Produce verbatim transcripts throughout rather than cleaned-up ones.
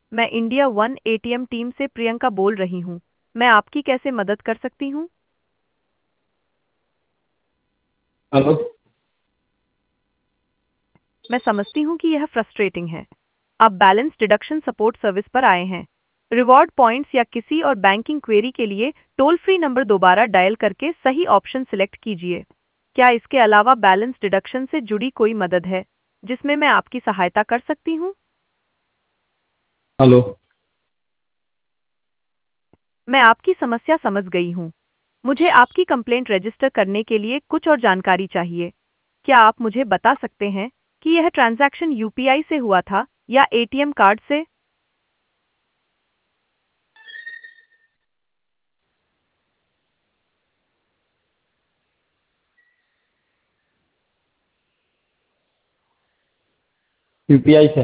मैं India one ATM team से प्रियंका बोल रही हूँ। मैं आपकी कैसे मदद कर सकती हूँ? हेलो। मैं समझती हूँ कि यह फ्रस्ट्रेटिंग है। आप बैलेंस डिडक्शन सपोर्ट सर्विस पर आए हैं। रिवॉर्ड पॉइंट्स या किसी और बैंकिंग क्वेरी के लिए टोल फ्री नंबर दोबारा डायल करके सही ऑप्शन सिलेक्ट कीजिए। क्या इसके अलावा बैलेंस डिडक्शन से जुड़ी कोई मदद है जिसमें मैं आपकी सहायता कर सकती हूँ? हेलो। मैं आपकी समस्या समझ गई हूँ। मुझे आपकी कंप्लेंट रजिस्टर करने के लिए कुछ और जानकारी चाहिए। क्या आप मुझे बता सकते हैं कि यह ट्रांजैक्शन यूपीआई से हुआ था या एटीएम कार्ड से? यूपीआई से।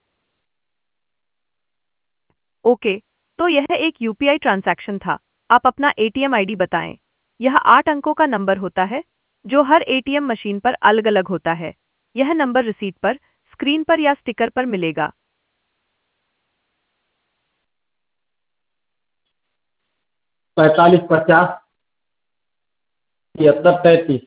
ओके, तो यह एक यूपीआई ट्रांजैक्शन था। आप अपना एटीएम आईडी बताएं। यह आठ अंकों का नंबर होता है जो हर एटीएम मशीन पर अलग-अलग होता है। यह नंबर रिसीट पर, स्क्रीन पर या स्टिकर पर मिलेगा। पैंतालीस पचास, तिहत्तर तैंतीस।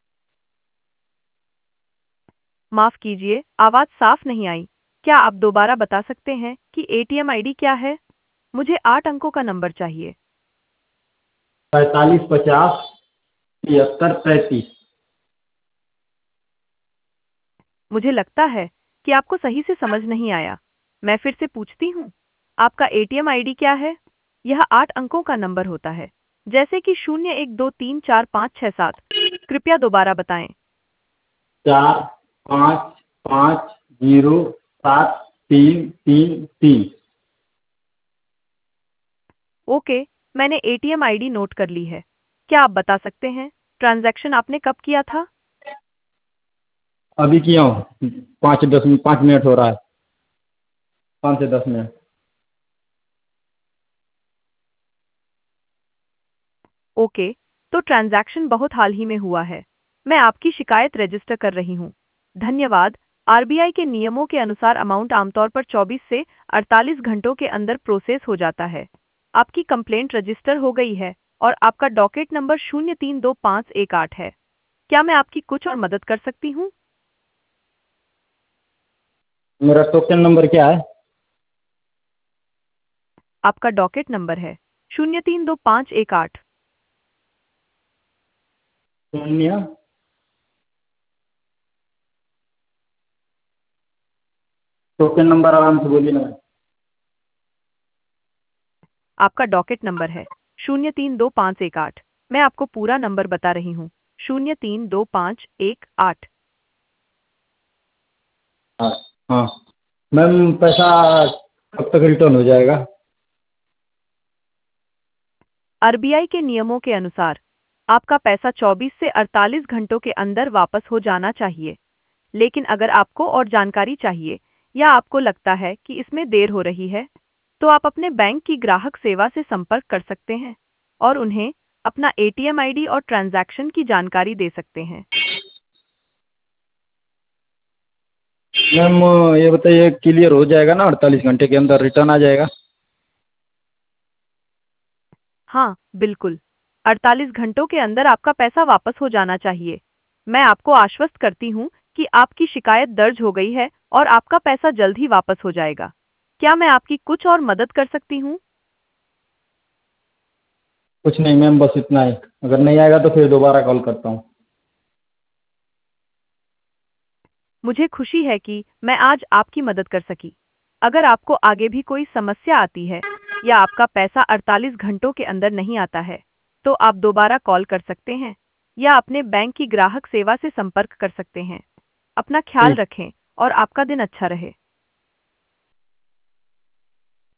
माफ कीजिए, आवाज साफ नहीं आई। क्या आप दोबारा बता सकते हैं कि एटीएम आईडी क्या है? मुझे आठ अंकों का नंबर चाहिए। पैंतालीस पचास, तिहत्तर तैंतीस। मुझे लगता है कि आपको सही से समझ नहीं आया। मैं फिर से पूछती हूँ, आपका एटीएम आईडी क्या है? यह आठ अंकों का नंबर होता है, जैसे कि शून्य एक दो तीन चार पाँच छः सात। कृपया दोबारा बताएं। चार पाँच पाँच जीरो सात तीन तीन तीन। ओके, मैंने एटीएम आईडी नोट कर ली है। क्या आप बता सकते हैं ट्रांजैक्शन आपने कब किया था? अभी किया हूँ। पाँच दस मिनट पाँच मिनट हो रहा है। पाँच से दस मिनट। ओके, तो ट्रांजैक्शन बहुत हाल ही में हुआ है। मैं आपकी शिकायत रजिस्टर कर रही हूँ। धन्यवाद। आरबीआई के नियमों के अनुसार अमाउंट आमतौर पर चौबीस से अड़तालीस घंटों के अंदर प्रोसेस हो जाता है। आपकी कंप्लेंट रजिस्टर हो गई है और आपका डॉकेट नंबर शून्य तीन दो पाँच एक आठ है। क्या मैं आपकी कुछ और मदद कर सकती हूँ? मेरा टोकन नंबर क्या है? आपका डॉकेट नंबर है शून्य तीन दो पाँच एक आठ। शून्य। टोकन नंबर आराम से बोलिए ना। आपका डॉकेट नंबर है शून्य तीन दो पाँच एक आठ। मैं आपको पूरा नंबर बता रही हूँ, शून्य तीन दो पाँच एक आठ। हाँ। हाँ। मैम, पैसा कब तक रिटर्न हो जाएगा? आरबीआई के नियमों के अनुसार आपका पैसा चौबीस से अड़तालीस घंटों के अंदर वापस हो जाना चाहिए। लेकिन अगर आपको और जानकारी चाहिए या आपको लगता है कि इसमें देर हो रही है, तो आप अपने बैंक की ग्राहक सेवा से संपर्क कर सकते हैं और उन्हें अपना एटीएम आईडी और ट्रांजैक्शन की जानकारी दे सकते हैं। मैम, ये बताइए, क्लियर हो जाएगा ना? अड़तालीस घंटे के अंदर रिटर्न आ जाएगा? हाँ, बिल्कुल। अड़तालीस घंटों के अंदर आपका पैसा वापस हो जाना चाहिए। मैं आपको आश्वस्त करती हूँ कि आपकी शिकायत दर्ज हो गई है और आपका पैसा जल्द ही वापस हो जाएगा। क्या मैं आपकी कुछ और मदद कर सकती हूँ? कुछ नहीं मैम, बस इतना ही। अगर नहीं आएगा तो फिर दोबारा कॉल करता हूँ। मुझे खुशी है कि मैं आज आपकी मदद कर सकी। अगर आपको आगे भी कोई समस्या आती है या आपका पैसा अड़तालीस घंटों के अंदर नहीं आता है, तो आप दोबारा कॉल कर सकते हैं या अपने बैंक की ग्राहक सेवा से संपर्क कर सकते हैं। अपना ख्याल ठीक। रखें और आपका दिन अच्छा रहे।